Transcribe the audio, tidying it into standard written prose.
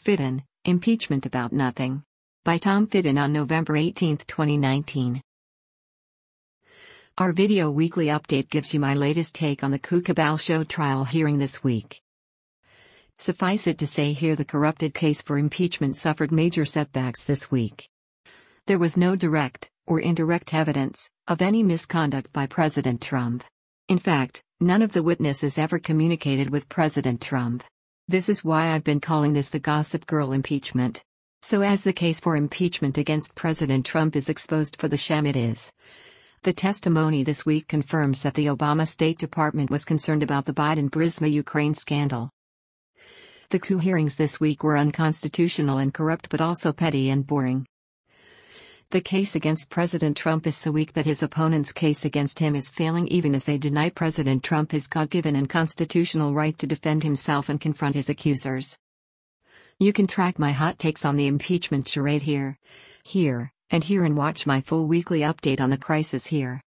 Fitton, Impeachment About Nothing. By Tom Fitton on November 18, 2019. Our video weekly update gives you my latest take on the coup cabal show trial hearing this week. Suffice it to say here the corrupted case for impeachment suffered major setbacks this week. There was no direct, or indirect evidence, of any misconduct by President Trump. In fact, none of the witnesses ever communicated with President Trump. This is why I've been calling this the Gossip Girl impeachment. So as the case for impeachment against President Trump is exposed for the sham it is. The testimony this week confirms that the Obama State Department was concerned about the Biden-Burisma Ukraine scandal. The coup hearings this week were unconstitutional and corrupt but also petty and boring. The case against President Trump is so weak that his opponent's case against him is failing even as they deny President Trump his God-given and constitutional right to defend himself and confront his accusers. You can track my hot takes on the impeachment charade here, and watch my full weekly update on the crisis here.